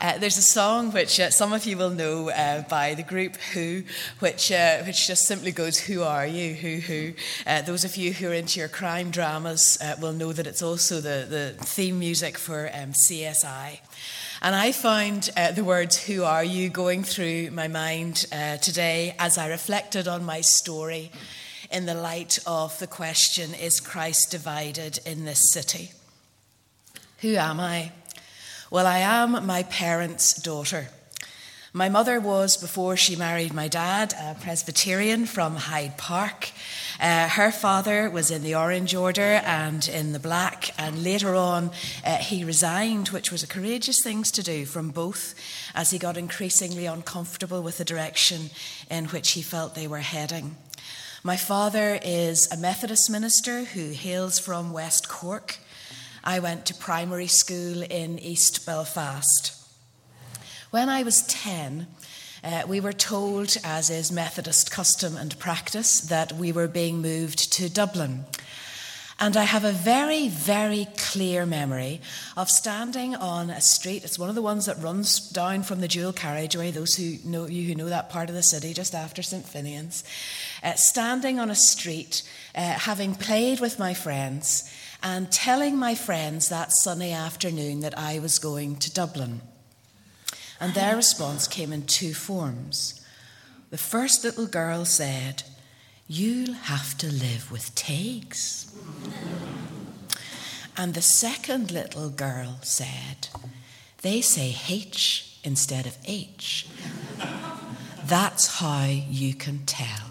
There's a song which some of you will know by the group Who, which just simply goes, "Who are you? Who?" Those of you who are into your crime dramas will know that it's also the theme music for CSI. And I found the words "Who are you?" going through my mind today as I reflected on my story in the light of the question, is Christ divided in this city? Who am I? Well, I am my parents' daughter. My mother was, before she married my dad, a Presbyterian from Hyde Park. Her father was in the Orange Order and in the Black, and later on he resigned, which was a courageous thing to do, from both, as he got increasingly uncomfortable with the direction in which he felt they were heading. My father is a Methodist minister who hails from West Cork. I went to primary school in East Belfast. When I was 10, we were told, as is Methodist custom and practice, that we were being moved to Dublin. And I have a very, very clear memory of standing on a street. It's one of the ones that runs down from the dual carriageway, those who know that part of the city, just after St. Finian's. Standing on a street, having played with my friends, and telling my friends that sunny afternoon that I was going to Dublin. And their response came in two forms. The first little girl said, "You'll have to live with Teagues." And the second little girl said, "They say H instead of H. That's how you can tell."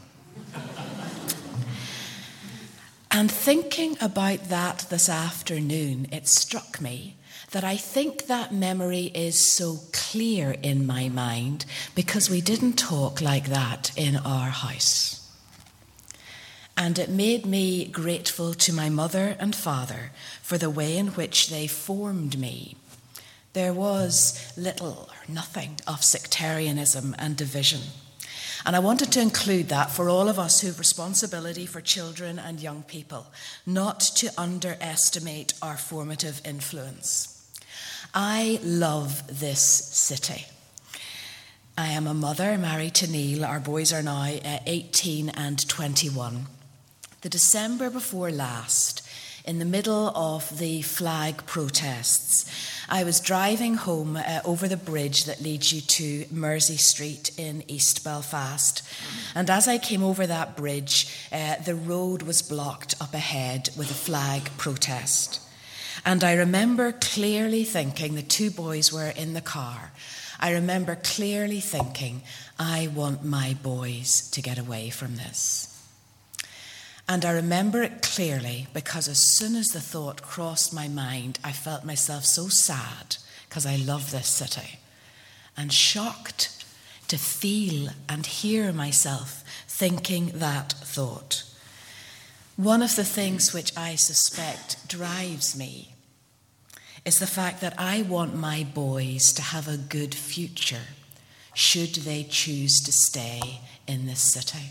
And thinking about that this afternoon, it struck me that I think that memory is so clear in my mind because we didn't talk like that in our house. And it made me grateful to my mother and father for the way in which they formed me. There was little or nothing of sectarianism and division. And I wanted to include that for all of us who have responsibility for children and young people, not to underestimate our formative influence. I love this city. I am a mother married to Neil. Our boys are now 18 and 21. The December before last, in the middle of the flag protests, I was driving home over the bridge that leads you to Mersey Street in East Belfast. And as I came over that bridge, the road was blocked up ahead with a flag protest. And I remember clearly thinking, the two boys were in the car, I remember clearly thinking, I want my boys to get away from this. And I remember it clearly because as soon as the thought crossed my mind, I felt myself so sad because I love this city and shocked to feel and hear myself thinking that thought. One of the things which I suspect drives me is the fact that I want my boys to have a good future should they choose to stay in this city.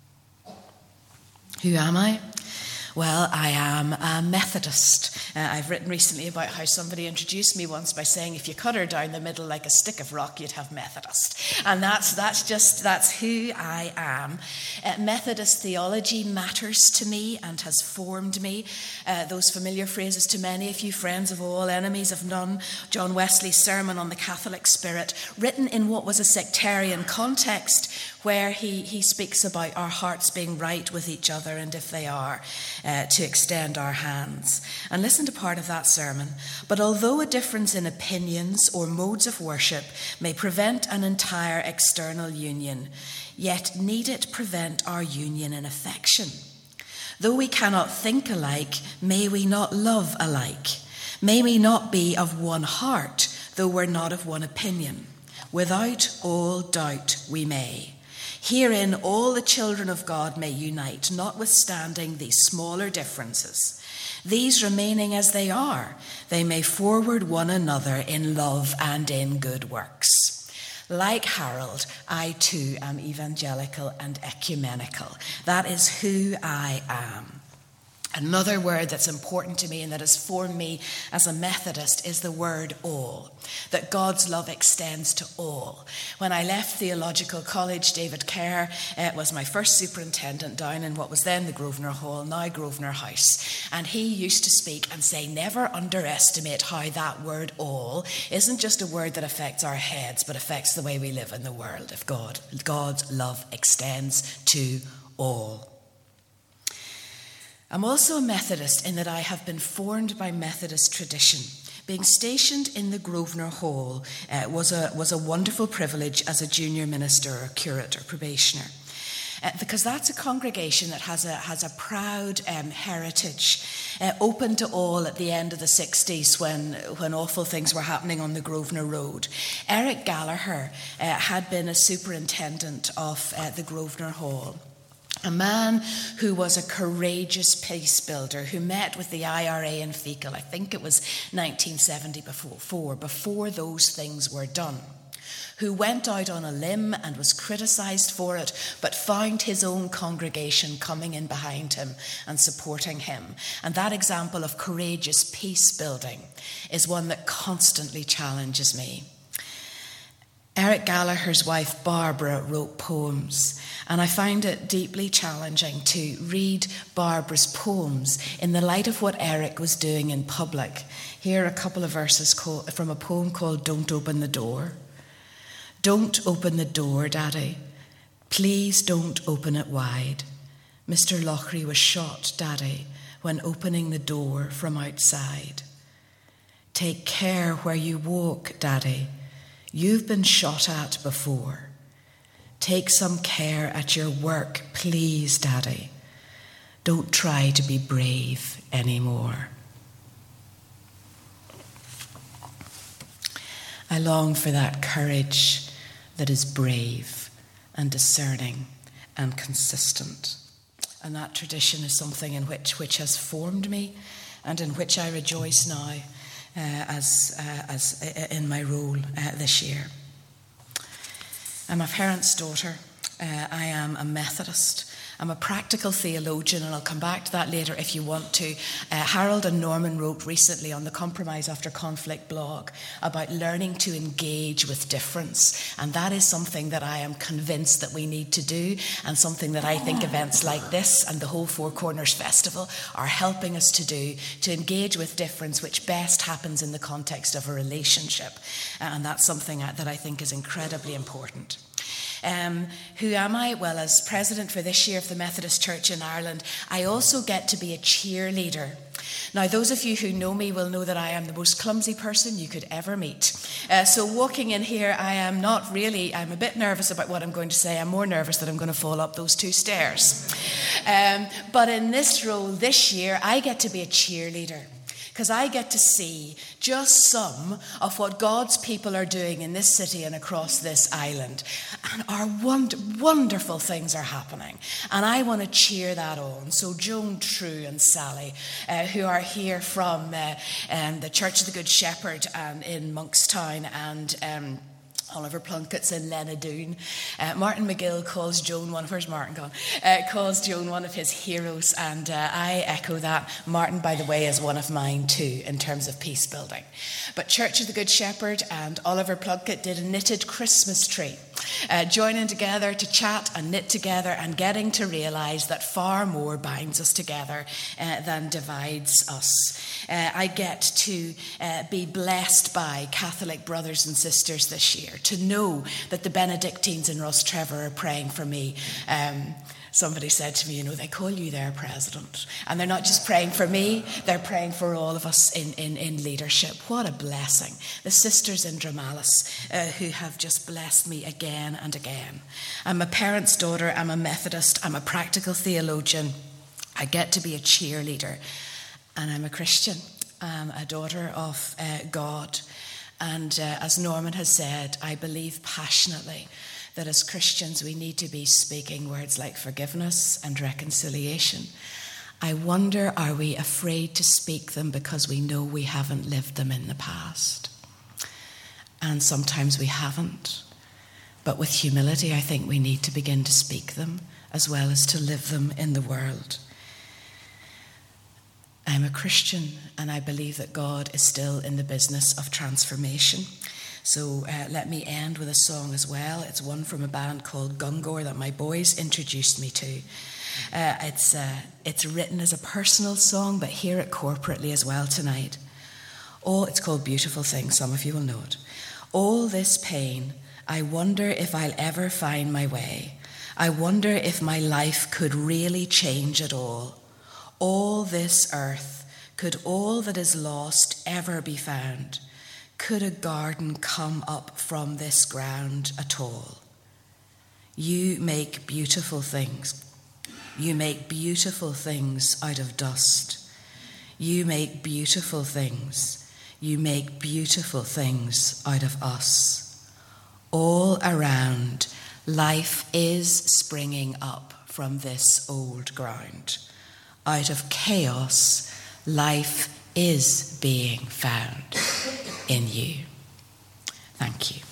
Who am I? Well, I am a Methodist. I've written recently about how somebody introduced me once by saying if you cut her down the middle like a stick of rock, you'd have Methodist. And that's who I am. Methodist theology matters to me and has formed me. Those familiar phrases to many of you, friends of all, enemies of none. John Wesley's sermon on the Catholic spirit, written in what was a sectarian context, where he speaks about our hearts being right with each other, and if they are, to extend our hands. And listen to part of that sermon. But although a difference in opinions or modes of worship may prevent an entire external union, yet need it prevent our union in affection. Though we cannot think alike, may we not love alike. May we not be of one heart, though we're not of one opinion. Without all doubt we may. Herein all the children of God may unite, notwithstanding these smaller differences. These remaining as they are, they may forward one another in love and in good works. Like Harold, I too am evangelical and ecumenical. That is who I am. Another word that's important to me and that has formed me as a Methodist is the word all, that God's love extends to all. When I left theological college, David Kerr was my first superintendent down in what was then the Grosvenor Hall, now Grosvenor House. And he used to speak and say, never underestimate how that word all isn't just a word that affects our heads, but affects the way we live in the world. If God's love extends to all. I'm also a Methodist in that I have been formed by Methodist tradition. Being stationed in the Grosvenor Hall was a wonderful privilege as a junior minister or curate or probationer. Because that's a congregation that has a proud heritage, open to all at the end of the 60s when awful things were happening on the Grosvenor Road. Eric Gallagher had been a superintendent of the Grosvenor Hall. A man who was a courageous peace builder who met with the IRA in Feakle, I think it was 1974, before those things were done, who went out on a limb and was criticised for it, but found his own congregation coming in behind him and supporting him. And that example of courageous peace building is one that constantly challenges me. Eric Gallagher's wife Barbara wrote poems, and I find it deeply challenging to read Barbara's poems in the light of what Eric was doing in public. Here are a couple of verses from a poem called Don't Open the Door. Don't open the door, Daddy. Please don't open it wide. Mr. Lochry was shot, Daddy, when opening the door from outside. Take care where you walk, Daddy. You've been shot at before. Take some care at your work, please, Daddy. Don't try to be brave anymore. I long for that courage that is brave and discerning and consistent. And that tradition is something in which has formed me and in which I rejoice now as in my role this year. I'm a parent's daughter. I am a Methodist. I'm a practical theologian, and I'll come back to that later if you want to. Harold and Norman wrote recently on the Compromise After Conflict blog about learning to engage with difference, and that is something that I am convinced that we need to do, and something that I think events like this and the whole Four Corners Festival are helping us to do, to engage with difference, which best happens in the context of a relationship, and that's something that I think is incredibly important. Who am I? Well, as president for this year of the Methodist Church in Ireland, I also get to be a cheerleader. Now, those of you who know me will know that I am the most clumsy person you could ever meet. So walking in here, I'm a bit nervous about what I'm going to say. I'm more nervous that I'm going to fall up those 2 stairs. But in this role this year, I get to be a cheerleader, because I get to see just some of what God's people are doing in this city and across this island. And our wonderful things are happening. And I want to cheer that on. So Joan True and Sally, who are here from the Church of the Good Shepherd in Monkstown, and Oliver Plunkett's in Lenadoon. Martin McGill calls Joan calls Joan one of his heroes, and I echo that. Martin, by the way, is one of mine too in terms of peace building. But Church of the Good Shepherd and Oliver Plunkett did a knitted Christmas tree, joining together to chat and knit together and getting to realise that far more binds us together than divides us. I get to be blessed by Catholic brothers and sisters this year, to know that the Benedictines in Rostrevor are praying for me. Somebody said to me, they call you their president. And they're not just praying for me, they're praying for all of us in leadership. What a blessing. The sisters in Dramalis who have just blessed me again and again. I'm a parent's daughter, I'm a Methodist, I'm a practical theologian. I get to be a cheerleader. And I'm a Christian. I'm a daughter of God. And as Norman has said, I believe passionately that as Christians we need to be speaking words like forgiveness and reconciliation. I wonder, are we afraid to speak them because we know we haven't lived them in the past? And sometimes we haven't. But with humility, I think we need to begin to speak them as well as to live them in the world. I'm a Christian, and I believe that God is still in the business of transformation. So let me end with a song as well. It's one from a band called Gungor that my boys introduced me to. It's written as a personal song, but hear it corporately as well tonight. It's called Beautiful Things. Some of you will know it. All this pain, I wonder if I'll ever find my way. I wonder if my life could really change at all. All this earth, could all that is lost ever be found? Could a garden come up from this ground at all? You make beautiful things. You make beautiful things out of dust. You make beautiful things. You make beautiful things out of us. All around, life is springing up from this old ground. Out of chaos, life is being found in you. Thank you.